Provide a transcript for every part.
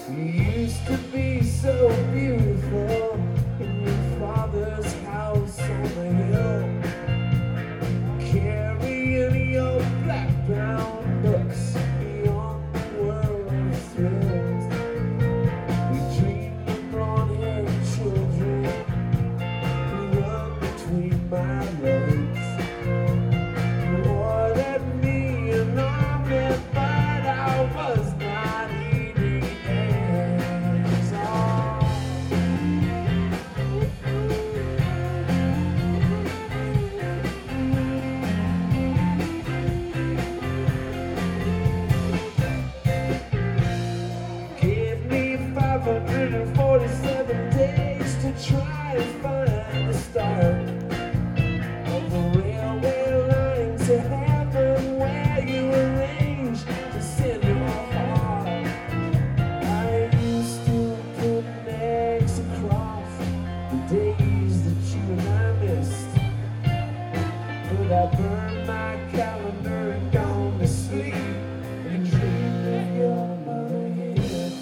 You used to be so beautiful in your father's house on the hill, carrying your black brown books beyond the world of thrills. We dreamed of blonde-haired children who run between my legs. More than me and army, but I was not eating eggs. Oh. Gave me 547 days to try and find the start of a railway line to heaven, where you arranged to send your heart. I used to put eggs across the days that you and I missed, but I burned my calendar and gone to sleep and dreamed of your mother hits.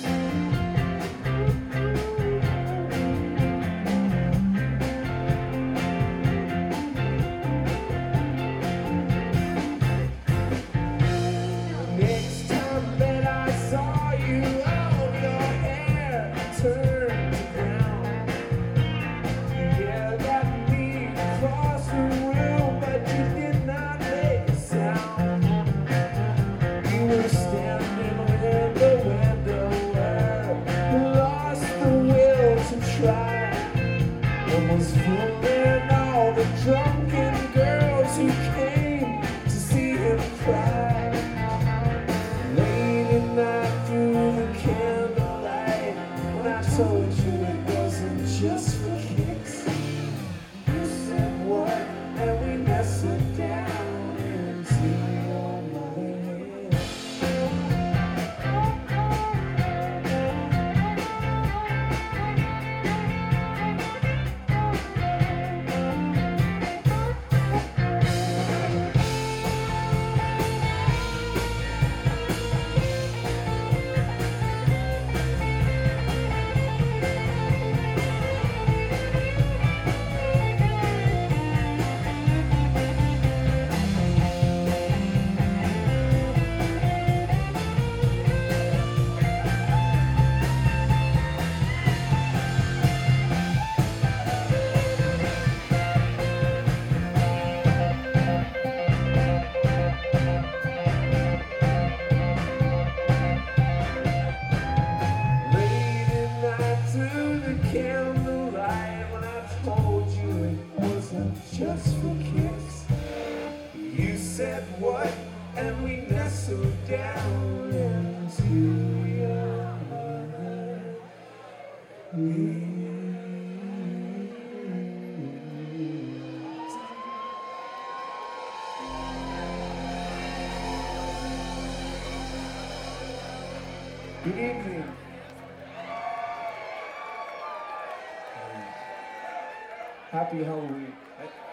Next time that I saw you, oh, your hair turned to brown. You yelled at me across the room, but you did not make a sound. You were standing in the window, you lost the will to try, and was fooling all the drunken girls who came to see him cry. Late at night through the candlelight, when I told you it wasn't just for kicks, you said what, and we nestled down into your mother head. Late at night through the candlelight, when I told you it wasn't just for kicks, you said what, and we nestled down into your mother. Good evening. Happy Halloween.